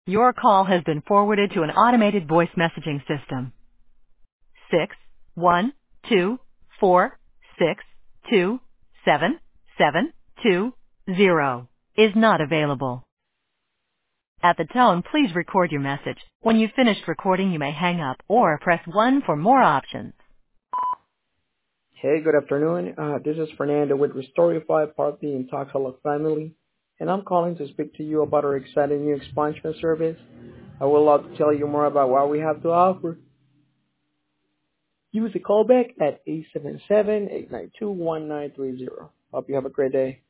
Your call has been forwarded to an automated voice messaging system. 61246277720 is not available. At the tone, please record your message. When you've finished recording, you may hang up or press 1 for more options. Hey, good afternoon. This is Fernando with Restorify Property in Taxalog Family, and I'm calling to speak to you about our exciting new expansion service. I would love to tell you more about what we have to offer. Give us a call back at 877-892-1930. Hope you have a great day.